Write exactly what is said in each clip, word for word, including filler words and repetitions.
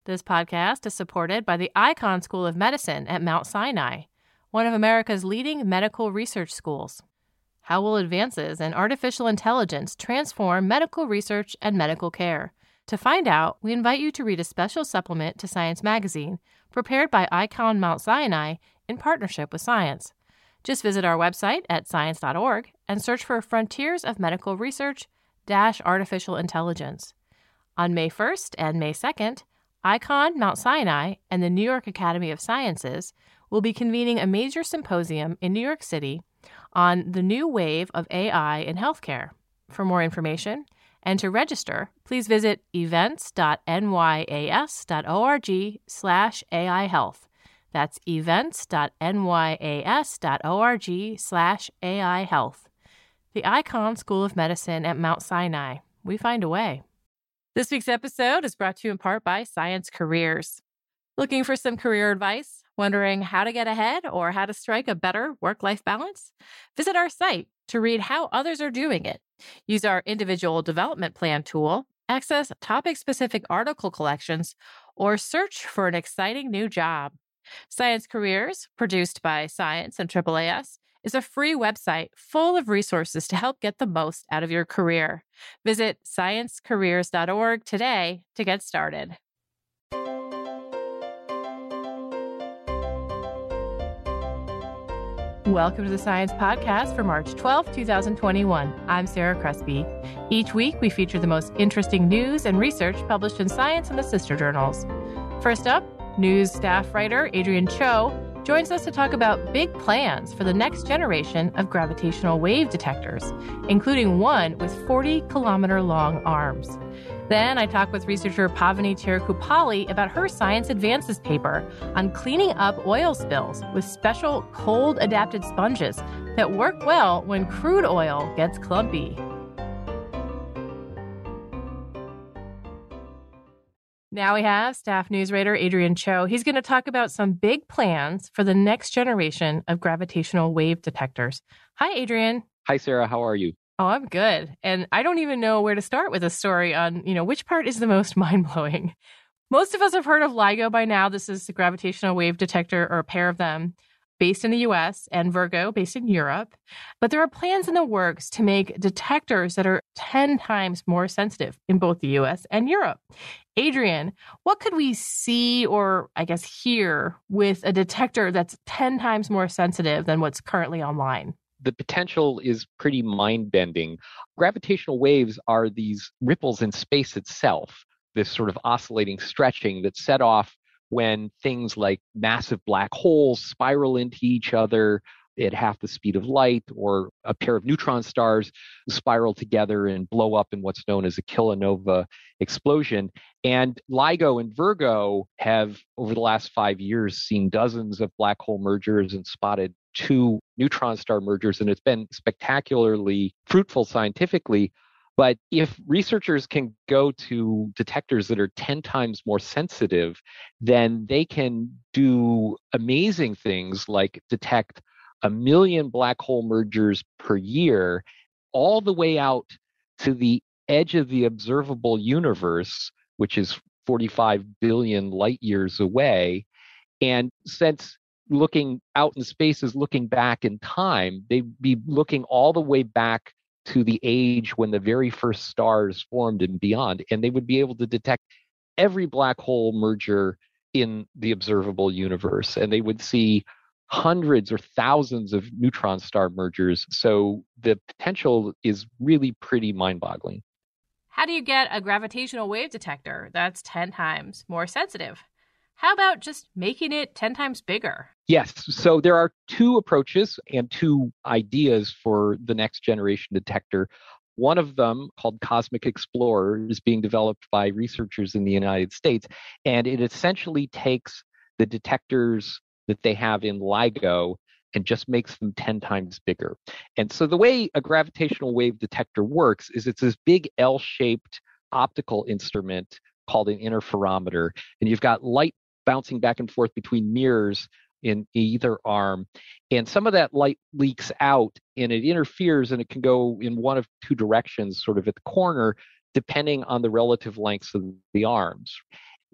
This podcast is supported by the Icahn School of Medicine at Mount Sinai, one of America's leading medical research schools. How will advances in artificial intelligence transform medical research and medical care? To find out, we invite you to read a special supplement to Science Magazine, prepared by Icahn Mount Sinai in partnership with Science. Just visit our website at science dot org and search for Frontiers of Medical Research dash Artificial Intelligence. On May first and May second, Icahn Mount Sinai and the New York Academy of Sciences will be convening a major symposium in New York City on the new wave of A I in healthcare. For more information and to register, please visit events dot n y a s dot org slash A I health. That's events dot n y a s dot org slash A I health. The Icahn School of Medicine at Mount Sinai. We find a way. This week's episode is brought to you in part by Science Careers. Looking for some career advice? Wondering how to get ahead or how to strike a better work-life balance? Visit our site to read how others are doing it. Use our individual development plan tool, access topic-specific article collections, or search for an exciting new job. Science Careers, produced by Science and triple A S, is a free website full of resources to help get the most out of your career. Visit science careers dot org today to get started. Welcome to the Science Podcast for March twelfth, twenty twenty-one. I'm Sarah Crespi. Each week, we feature the most interesting news and research published in Science and the sister journals. First up, news staff writer Adrian Cho joins us to talk about big plans for the next generation of gravitational wave detectors, including one with forty kilometer long arms. Then I talk with researcher Pavani Cherukupalli about her Science Advances paper on cleaning up oil spills with special cold-adapted sponges that work well when crude oil gets clumpy. Now we have staff news writer Adrian Cho. He's going to talk about some big plans for the next generation of gravitational wave detectors. Hi, Adrian. Hi, Sarah. How are you? Oh, I'm good. And I don't even know where to start with a story on, you know, which part is the most mind-blowing. Most of us have heard of LIGO by now. This is the gravitational wave detector, or a pair of them, based in the U S, and Virgo, based in Europe. But there are plans in the works to make detectors that are ten times more sensitive in both the U S and Europe. Adrian, what could we see or, I guess, hear with a detector that's ten times more sensitive than what's currently online? The potential is pretty mind-bending. Gravitational waves are these ripples in space itself, this sort of oscillating stretching that's set off when things like massive black holes spiral into each other at half the speed of light, or a pair of neutron stars spiral together and blow up in what's known as a kilonova explosion. And LIGO and Virgo have, over the last five years, seen dozens of black hole mergers and spotted two neutron star mergers, and it's been spectacularly fruitful scientifically. But if researchers can go to detectors that are ten times more sensitive, then they can do amazing things like detect a million black hole mergers per year, all the way out to the edge of the observable universe, which is forty-five billion light years away. And since looking out in space is looking back in time, they'd be looking all the way back to the age when the very first stars formed and beyond, and they would be able to detect every black hole merger in the observable universe, and they would see hundreds or thousands of neutron star mergers. So the potential is really pretty mind-boggling. How do you get a gravitational wave detector that's ten times more sensitive? How about just making it ten times bigger? Yes. So there are two approaches and two ideas for the next generation detector. One of them, called Cosmic Explorer, is being developed by researchers in the United States, and it essentially takes the detectors that they have in LIGO and just makes them ten times bigger. And so the way a gravitational wave detector works is it's this big L-shaped optical instrument called an interferometer, and you've got light bouncing back and forth between mirrors in either arm. And some of that light leaks out and it interferes, and it can go in one of two directions, sort of at the corner, depending on the relative lengths of the arms.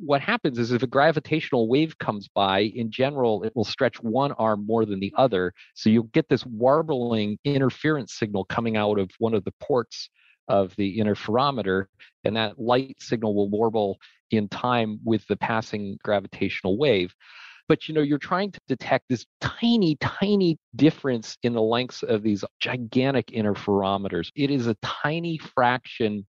what happens is if a gravitational wave comes by, in general, it will stretch one arm more than the other. So you'll get this warbling interference signal coming out of one of the ports of the interferometer, and that light signal will warble in time with the passing gravitational wave. But, you know, you're trying to detect this tiny, tiny difference in the lengths of these gigantic interferometers. It is a tiny fraction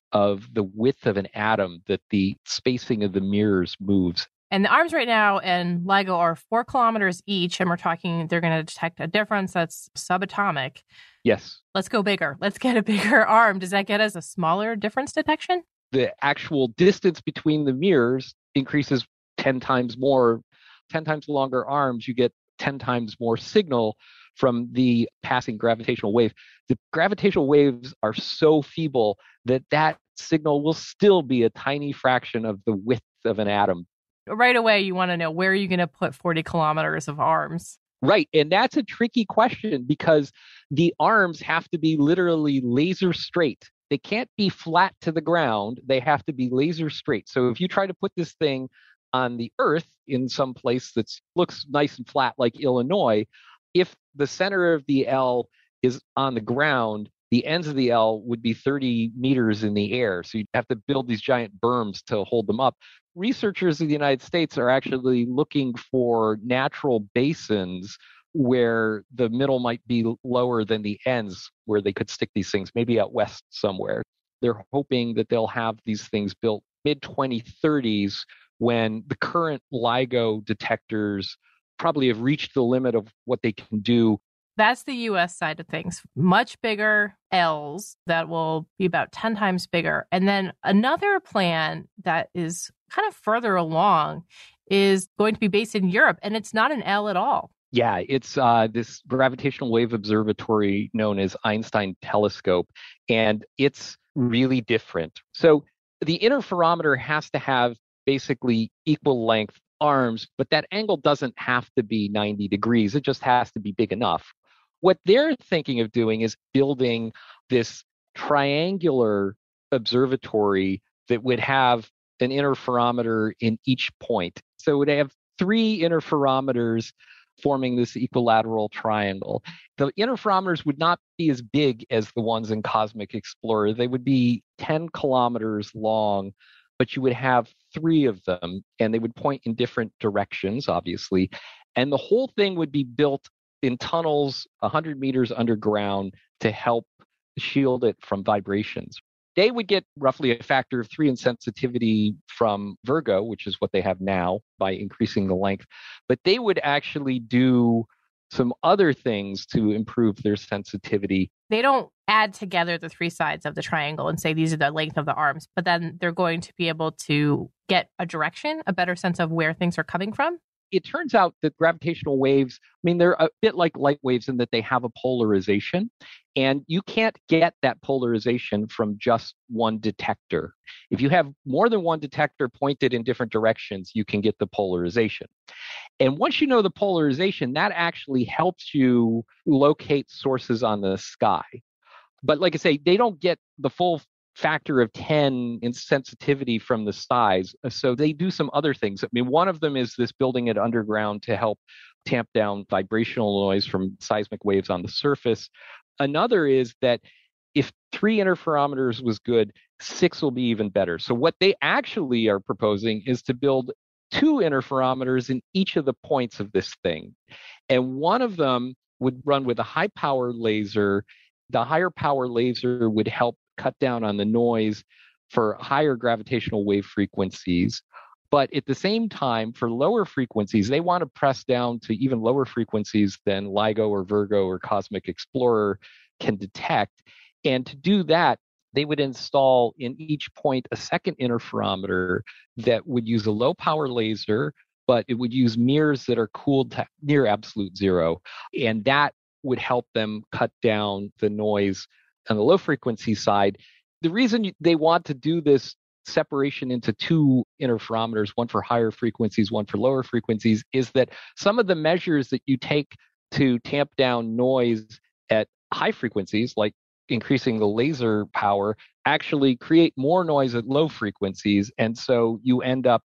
of the width of an atom that the spacing of the mirrors moves. And the arms right now in LIGO are four kilometers each, and we're talking they're going to detect a difference that's subatomic. Yes. Let's go bigger. Let's get a bigger arm. Does that get us a smaller difference detection? The actual distance between the mirrors increases ten times more. ten times longer arms, you get ten times more signal from the passing gravitational wave. The gravitational waves are so feeble that that signal will still be a tiny fraction of the width of an atom. Right away, you want to know, where are you going to put forty kilometers of arms? Right. And that's a tricky question because the arms have to be literally laser straight. They can't be flat to the ground. They have to be laser straight. So if you try to put this thing on the Earth in some place that looks nice and flat like Illinois, if the center of the L is on the ground, the ends of the L would be thirty meters in the air. So you'd have to build these giant berms to hold them up. Researchers in the United States are actually looking for natural basins where the middle might be lower than the ends, where they could stick these things, maybe out west somewhere. They're hoping that they'll have these things built mid twenty thirties when the current LIGO detectors probably have reached the limit of what they can do. That's the U S side of things. Much bigger L's that will be about ten times bigger. And then another plan that is kind of further along is going to be based in Europe, and it's not an L at all. Yeah, it's uh, this gravitational wave observatory known as Einstein Telescope, and it's really different. So the interferometer has to have basically equal length arms, but that angle doesn't have to be ninety degrees. It just has to be big enough. What they're thinking of doing is building this triangular observatory that would have an interferometer in each point. So it would have three interferometers forming this equilateral triangle. The interferometers would not be as big as the ones in Cosmic Explorer. They would be ten kilometers long, but you would have three of them, and they would point in different directions, obviously. And the whole thing would be built in tunnels one hundred meters underground to help shield it from vibrations. They would get roughly a factor of three in sensitivity from Virgo, which is what they have now, by increasing the length. But they would actually do some other things to improve their sensitivity. They don't add together the three sides of the triangle and say these are the length of the arms, but then they're going to be able to get a direction, a better sense of where things are coming from. It turns out that gravitational waves, I mean, they're a bit like light waves in that they have a polarization, and you can't get that polarization from just one detector. If you have more than one detector pointed in different directions, you can get the polarization. And once you know the polarization, that actually helps you locate sources on the sky. But like I say, they don't get the full factor of ten in sensitivity from the size. So they do some other things. I mean, one of them is this building it underground to help tamp down vibrational noise from seismic waves on the surface. Another is that if three interferometers was good, six will be even better. So what they actually are proposing is to build two interferometers in each of the points of this thing. And one of them would run with a high power laser. The higher power laser would help cut down on the noise for higher gravitational wave frequencies. But at the same time, for lower frequencies, they want to press down to even lower frequencies than LIGO or Virgo or Cosmic Explorer can detect. And to do that, they would install in each point a second interferometer that would use a low power laser, but it would use mirrors that are cooled to near absolute zero. And that would help them cut down the noise on the low frequency side. The reason they want to do this separation into two interferometers, one for higher frequencies, one for lower frequencies, is that some of the measures that you take to tamp down noise at high frequencies, like increasing the laser power, actually create more noise at low frequencies. And so you end up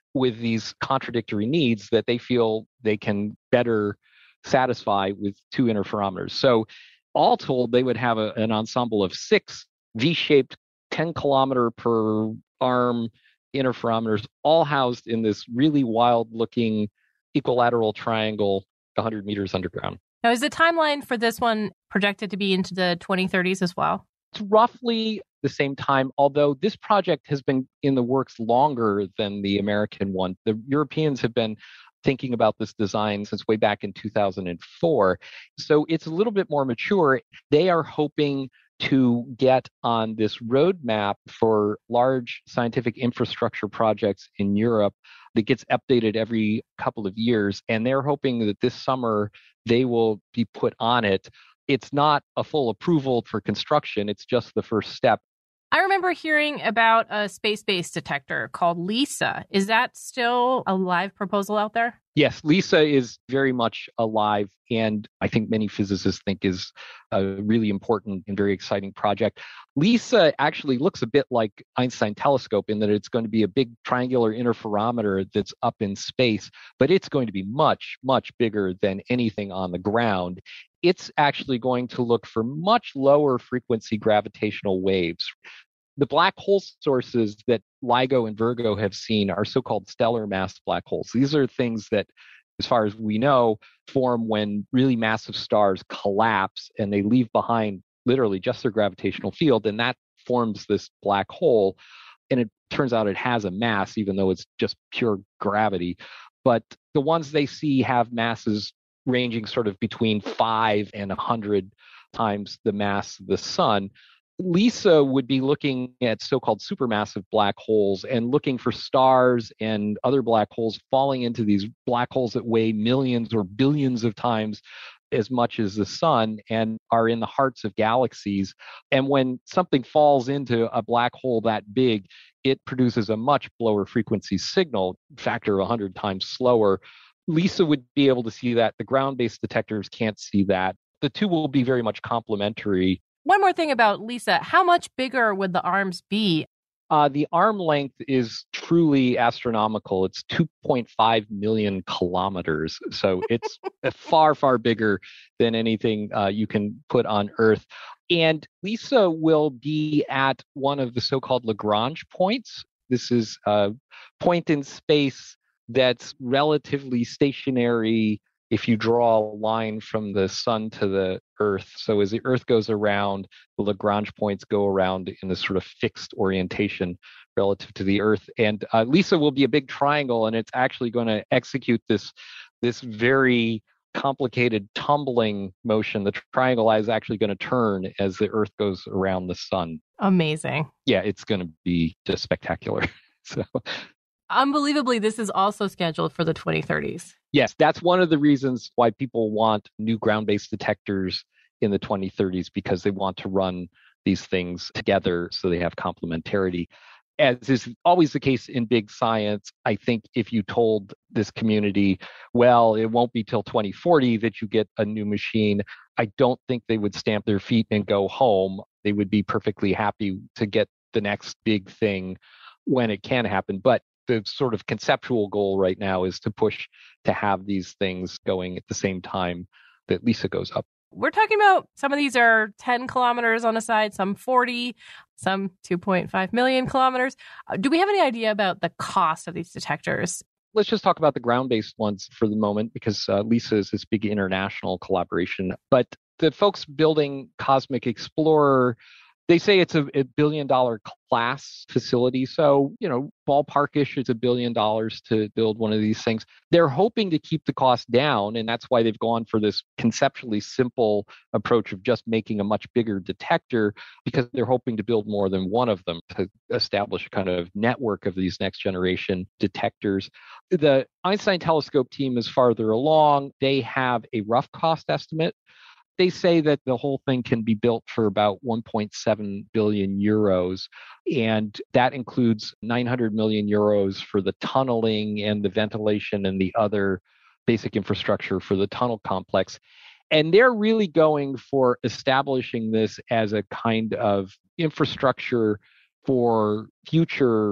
with these contradictory needs that they feel they can better satisfy with two interferometers. So all told, they would have a, an ensemble of six V-shaped ten kilometer per arm interferometers, all housed in this really wild looking equilateral triangle one hundred meters underground. Now, is the timeline for this one projected to be into the twenty thirties as well? It's roughly the same time, although this project has been in the works longer than the American one. The Europeans have been thinking about this design since way back in two thousand four. So it's a little bit more mature. They are hoping to get on this roadmap for large scientific infrastructure projects in Europe that gets updated every couple of years. And they're hoping that this summer they will be put on it. It's not a full approval for construction. It's just the first step. I remember hearing about a space-based detector called LISA. Is that still a live proposal out there? Yes, LISA is very much alive, and I think many physicists think is a really important and very exciting project. LISA actually looks a bit like Einstein telescope in that it's going to be a big triangular interferometer that's up in space, but it's going to be much, much bigger than anything on the ground. It's actually going to look for much lower frequency gravitational waves. The black hole sources that LIGO and Virgo have seen are so-called stellar mass black holes. These are things that, as far as we know, form when really massive stars collapse and they leave behind literally just their gravitational field, and that forms this black hole. And it turns out it has a mass, even though it's just pure gravity. But the ones they see have masses ranging sort of between five and one hundred times the mass of the sun. LISA would be looking at so-called supermassive black holes and looking for stars and other black holes falling into these black holes that weigh millions or billions of times as much as the sun and are in the hearts of galaxies. And when something falls into a black hole that big, it produces a much lower frequency signal, factor one hundred times slower. LISA would be able to see that. The ground-based detectors can't see that. The two will be very much complementary. One more thing about LISA. How much bigger would the arms be? Uh, the arm length is truly astronomical. It's two point five million kilometers. So it's far, far bigger than anything uh, you can put on Earth. And LISA will be at one of the so-called Lagrange points. This is a point in space that's relatively stationary if you draw a line from the sun to the Earth. So as the Earth goes around, the Lagrange points go around in this sort of fixed orientation relative to the Earth. And uh, LISA will be a big triangle, and it's actually going to execute this, this very complicated tumbling motion. The triangle is actually going to turn as the Earth goes around the sun. Amazing. Yeah, it's going to be just spectacular. So... Unbelievably, this is also scheduled for the twenty thirties. Yes, that's one of the reasons why people want new ground-based detectors in the twenty thirties, because they want to run these things together so they have complementarity. As is always the case in big science, I think if you told this community, well, it won't be till twenty forty that you get a new machine, I don't think they would stamp their feet and go home. They would be perfectly happy to get the next big thing when it can happen. But the sort of conceptual goal right now is to push to have these things going at the same time that LISA goes up. We're talking about some of these are ten kilometers on a side, some forty, some two point five million kilometers. Do we have any idea about the cost of these detectors? Let's just talk about the ground-based ones for the moment, because uh, LISA is this big international collaboration. But the folks building Cosmic Explorer, they say it's a, a billion dollar class facility. So, you know, ballparkish, it's a billion dollars to build one of these things. They're hoping to keep the cost down. And that's why they've gone for this conceptually simple approach of just making a much bigger detector, because they're hoping to build more than one of them to establish a kind of network of these next generation detectors. The Einstein telescope team is farther along. They have a rough cost estimate. They say that the whole thing can be built for about one point seven billion euros, and that includes nine hundred million euros for the tunneling and the ventilation and the other basic infrastructure for the tunnel complex. And they're really going for establishing this as a kind of infrastructure for future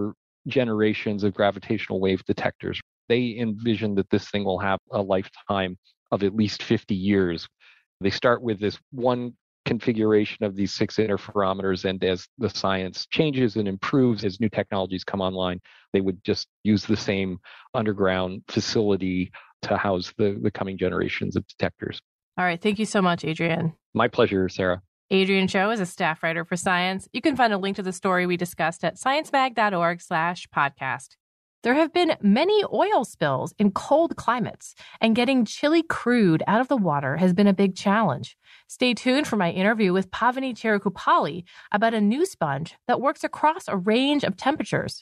generations of gravitational wave detectors. They envision that this thing will have a lifetime of at least fifty years. They start with this one configuration of these six interferometers, and as the science changes and improves, as new technologies come online, they would just use the same underground facility to house the, the coming generations of detectors. All right. Thank you so much, Adrian. My pleasure, Sarah. Adrian Cho is a staff writer for Science. You can find a link to the story we discussed at sciencemag.org slash podcast. There have been many oil spills in cold climates, and getting chili crude out of the water has been a big challenge. Stay tuned for my interview with Pavani Cherukupalli about a new sponge that works across a range of temperatures.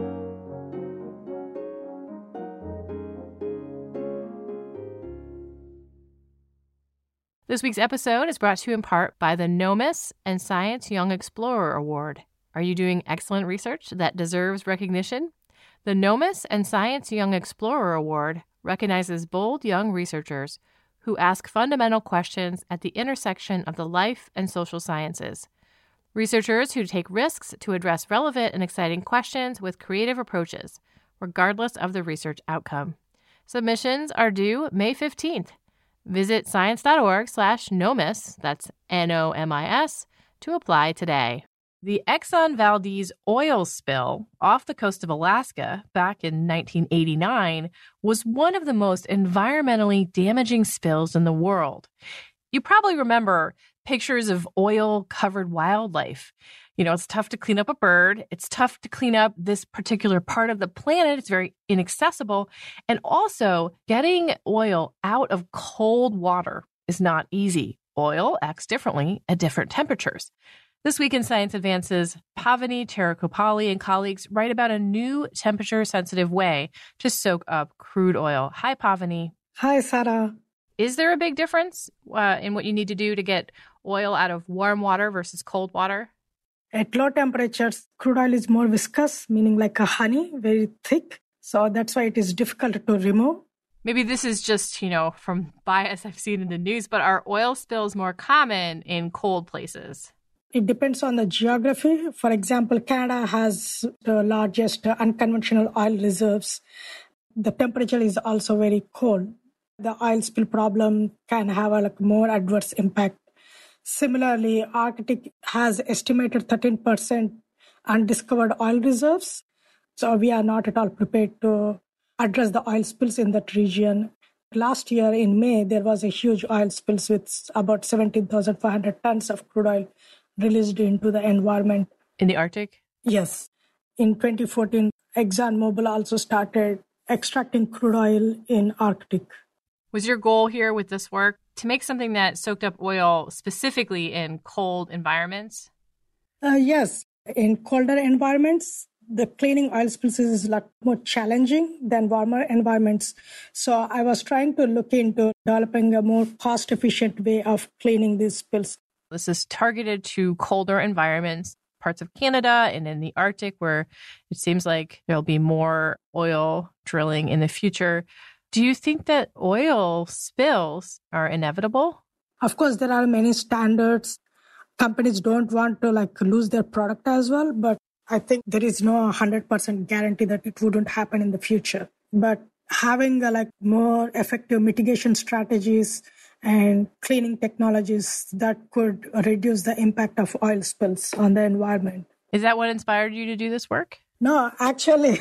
This week's episode is brought to you in part by the NOMIS and Science Young Explorer Award. Are you doing excellent research that deserves recognition? The NOMIS and Science Young Explorer Award recognizes bold young researchers who ask fundamental questions at the intersection of the life and social sciences. Researchers who take risks to address relevant and exciting questions with creative approaches, regardless of the research outcome. Submissions are due May fifteenth. Visit science.org slash NOMIS, that's N O M I S, to apply today. The Exxon Valdez oil spill off the coast of Alaska back in nineteen eighty-nine was one of the most environmentally damaging spills in the world. You probably remember pictures of oil-covered wildlife. You know, it's tough to clean up a bird. It's tough to clean up this particular part of the planet. It's very inaccessible. And also, getting oil out of cold water is not easy. Oil acts differently at different temperatures. This week in Science Advances, Pavani Cherukupalli and colleagues write about a new temperature-sensitive way to soak up crude oil. Hi, Pavani. Hi, Sarah. Is there a big difference uh, in what you need to do to get oil out of warm water versus cold water? At low temperatures, crude oil is more viscous, meaning like a honey, very thick. So that's why it is difficult to remove. Maybe this is just, you know, from bias I've seen in the news, but are oil spills more common in cold places? It depends on the geography. For example, Canada has the largest unconventional oil reserves. The temperature is also very cold. The oil spill problem can have a like, more adverse impact. Similarly, Arctic has estimated thirteen percent undiscovered oil reserves. So we are not at all prepared to address the oil spills in that region. Last year in May, there was a huge oil spills with about seventeen thousand five hundred tons of crude oil released into the environment. In the Arctic? Yes. In twenty fourteen, ExxonMobil also started extracting crude oil in Arctic. Was your goal here with this work to make something that soaked up oil specifically in cold environments? Uh, yes. In colder environments, the cleaning oil spills is a lot more challenging than warmer environments. So I was trying to look into developing a more cost-efficient way of cleaning these spills. This is targeted to colder environments, parts of Canada and in the Arctic, where it seems like there'll be more oil drilling in the future. Do you think that oil spills are inevitable? Of course, there are many standards. Companies don't want to like lose their product as well, but I think there is no one hundred percent guarantee that it wouldn't happen in the future. But having a, like more effective mitigation strategies and cleaning technologies that could reduce the impact of oil spills on the environment. Is that what inspired you to do this work? No, actually,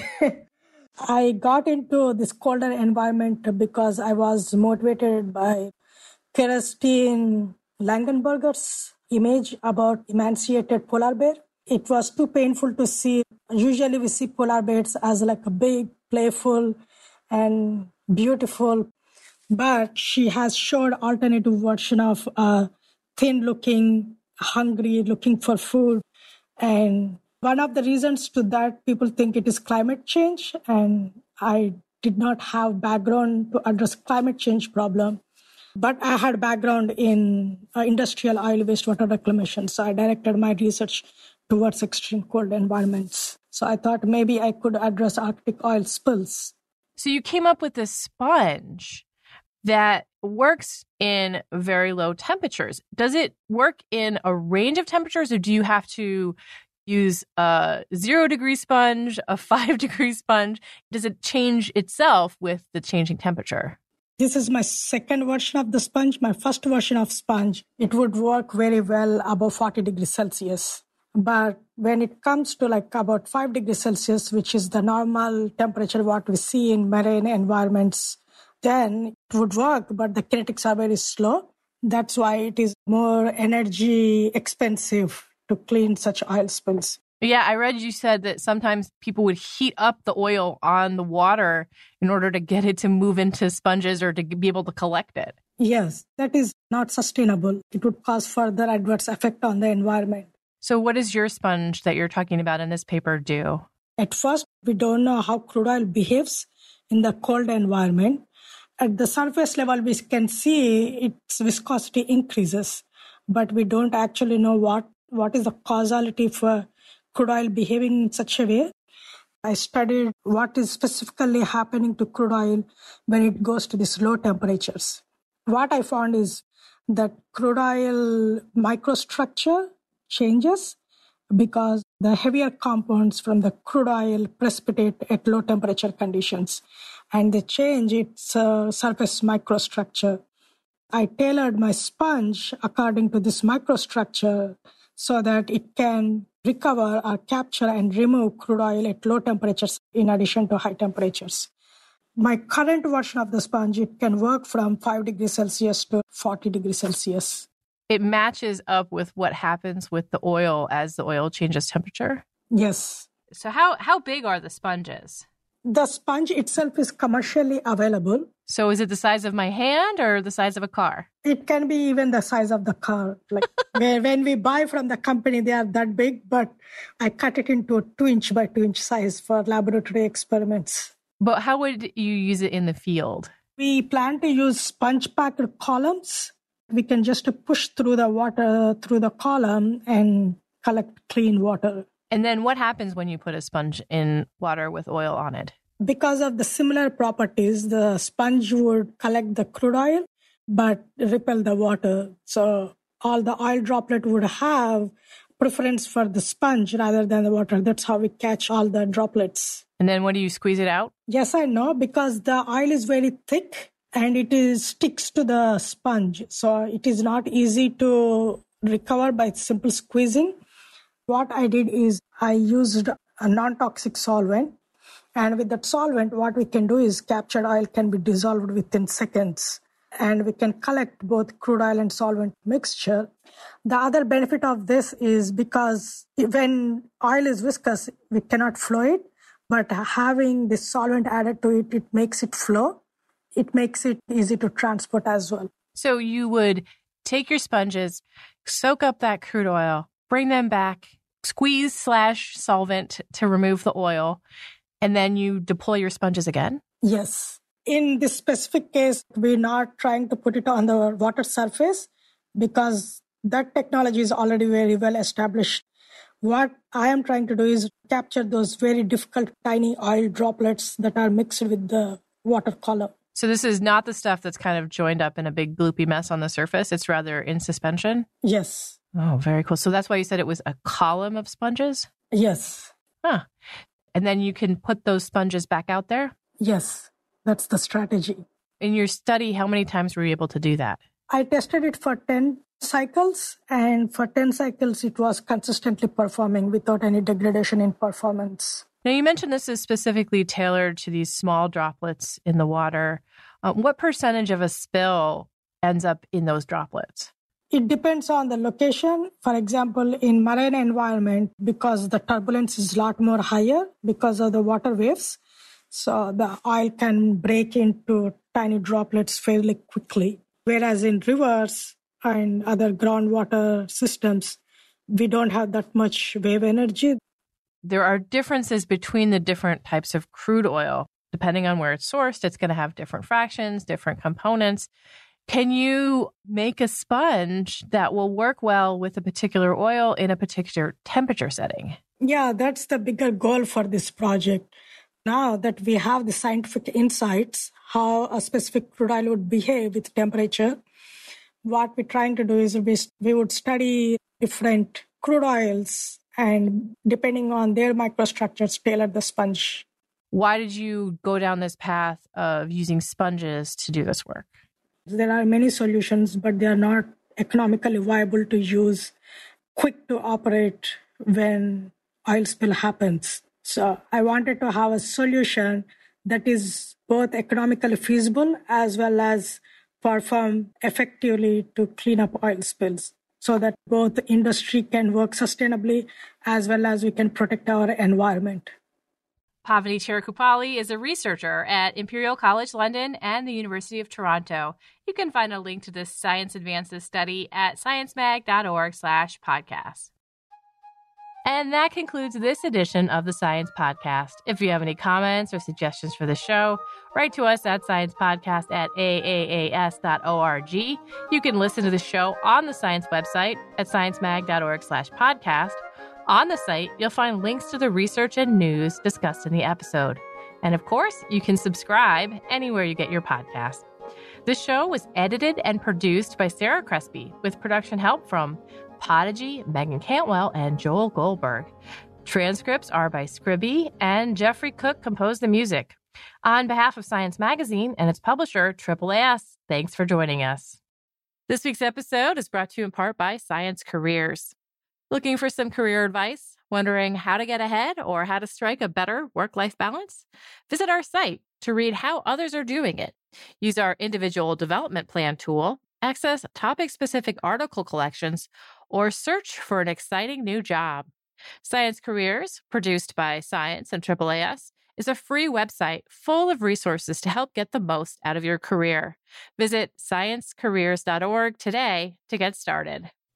I got into this colder environment because I was motivated by Kerstin Langenberger's image about emaciated polar bear. It was too painful to see. Usually we see polar bears as like a big, playful, and beautiful. But she has showed alternative version of a thin-looking, hungry, looking for food. And one of the reasons to that, people think it is climate change. And I did not have background to address climate change problem. But I had background in uh, industrial oil wastewater reclamation. So I directed my research towards extreme cold environments. So I thought maybe I could address Arctic oil spills. So you came up with this sponge that works in very low temperatures. Does it work in a range of temperatures, or do you have to use a zero degree sponge, a five degree sponge? Does it change itself with the changing temperature? This is my second version of the sponge. My first version of sponge, it would work very well above forty degrees Celsius. But when it comes to like about five degrees Celsius, which is the normal temperature what we see in marine environments, then it would work, but the kinetics are very slow. That's why it is more energy expensive to clean such oil spills. Yeah, I read you said that sometimes people would heat up the oil on the water in order to get it to move into sponges or to be able to collect it. Yes, that is not sustainable. It would cause further adverse effect on the environment. So what does your sponge that you're talking about in this paper do? At first, we don't know how crude oil behaves in the cold environment. At the surface level, we can see its viscosity increases, but we don't actually know what, what is the causality for crude oil behaving in such a way. I studied what is specifically happening to crude oil when it goes to these low temperatures. What I found is that crude oil microstructure changes because the heavier compounds from the crude oil precipitate at low temperature conditions, and they change its uh, surface microstructure. I tailored my sponge according to this microstructure so that it can recover or capture and remove crude oil at low temperatures in addition to high temperatures. My current version of the sponge, it can work from five degrees Celsius to forty degrees Celsius. It matches up with what happens with the oil as the oil changes temperature? Yes. So how, how big are the sponges? The sponge itself is commercially available. So is it the size of my hand or the size of a car? It can be even the size of the car. Like when we buy from the company, they are that big, but I cut it into a two inch by two inch size for laboratory experiments. But how would you use it in the field? We plan to use sponge-packed columns. We can just push through the water through the column and collect clean water. And then what happens when you put a sponge in water with oil on it? Because of the similar properties, the sponge would collect the crude oil, but repel the water. So all the oil droplet would have preference for the sponge rather than the water. That's how we catch all the droplets. And then what do you squeeze it out? Yes, I know, because the oil is very thick and it is sticks to the sponge. So it is not easy to recover by simple squeezing. What I did is I used a non-toxic solvent. And with that solvent, what we can do is captured oil can be dissolved within seconds. And we can collect both crude oil and solvent mixture. The other benefit of this is because when oil is viscous, we cannot flow it. But having this solvent added to it, it makes it flow. It makes it easy to transport as well. So you would take your sponges, soak up that crude oil, bring them back, squeeze slash solvent to remove the oil, and then you deploy your sponges again? Yes. In this specific case, we're not trying to put it on the water surface because that technology is already very well established. What I am trying to do is capture those very difficult tiny oil droplets that are mixed with the water column. So this is not the stuff that's kind of joined up in a big gloopy mess on the surface. It's rather in suspension? Yes. Oh, very cool. So that's why you said it was a column of sponges? Yes. Huh. And then you can put those sponges back out there? Yes. That's the strategy. In your study, how many times were you able to do that? I tested it for ten cycles, and for ten cycles, it was consistently performing without any degradation in performance. Now, you mentioned this is specifically tailored to these small droplets in the water. Um, what percentage of a spill ends up in those droplets? It depends on the location. For example, in marine environment, because the turbulence is a lot more higher because of the water waves, so the oil can break into tiny droplets fairly quickly. Whereas in rivers and other groundwater systems, we don't have that much wave energy. There are differences between the different types of crude oil. Depending on where it's sourced, it's going to have different fractions, different components. Can you make a sponge that will work well with a particular oil in a particular temperature setting? Yeah, that's the bigger goal for this project. Now that we have the scientific insights, how a specific crude oil would behave with temperature, what we're trying to do is we, we would study different crude oils and depending on their microstructures, tailor the sponge. Why did you go down this path of using sponges to do this work? There are many solutions, but they are not economically viable to use, quick to operate when oil spill happens. So I wanted to have a solution that is both economically feasible as well as perform effectively to clean up oil spills so that both the industry can work sustainably as well as we can protect our environment. Pavani Cherukupalli is a researcher at Imperial College London and the University of Toronto. You can find a link to this Science Advances study at sciencemag.org slash podcast. And that concludes this edition of the Science Podcast. If you have any comments or suggestions for the show, write to us at sciencepodcast at a a a s dot org. You can listen to the show on the Science website at sciencemag.org slash podcast. On the site, you'll find links to the research and news discussed in the episode. And of course, you can subscribe anywhere you get your podcasts. This show was edited and produced by Sarah Crespi with production help from Podigy, Megan Cantwell, and Joel Goldberg. Transcripts are by Scribby, and Jeffrey Cook composed the music. On behalf of Science Magazine and its publisher, Triple A S, thanks for joining us. This week's episode is brought to you in part by Science Careers. Looking for some career advice? Wondering how to get ahead or how to strike a better work-life balance? Visit our site to read how others are doing it. Use our individual development plan tool, access topic-specific article collections, or search for an exciting new job. Science Careers, produced by Science and Triple A S, is a free website full of resources to help get the most out of your career. Visit science careers dot org today to get started.